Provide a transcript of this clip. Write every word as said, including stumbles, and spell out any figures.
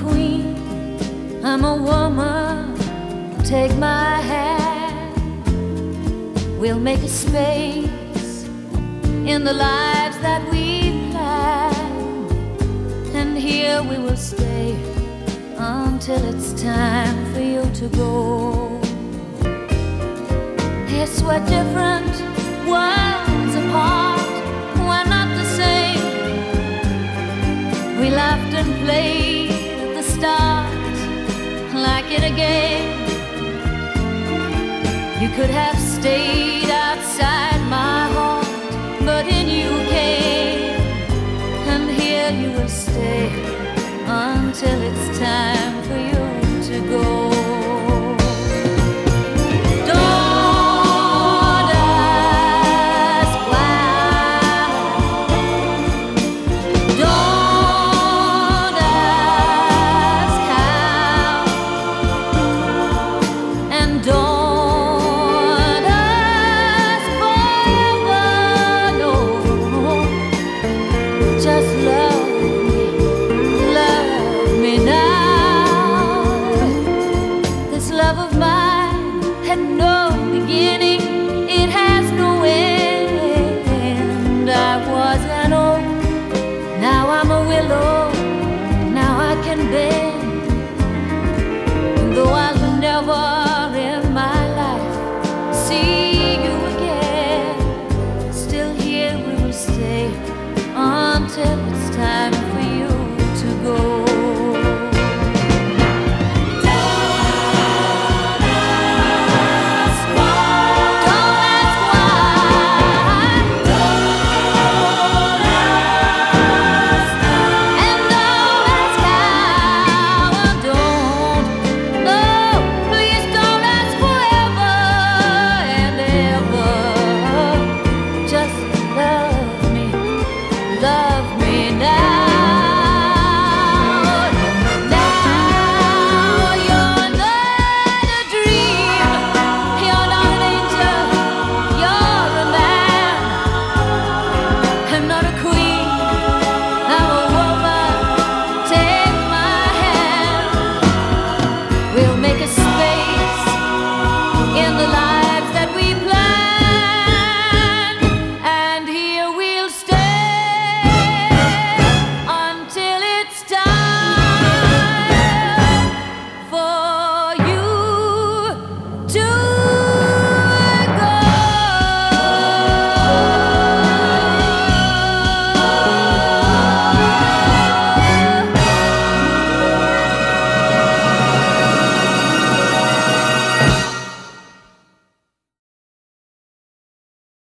queen, I'm a woman, take my hand. We'll make a space in the lives that we planned, and here we will stay until it's time for you to go. Yes, we're different worlds apart, we're not the same. We laughed and played at the start like it again. You could have stayed outside my heart, but in you came, and here you will stay until it's time for you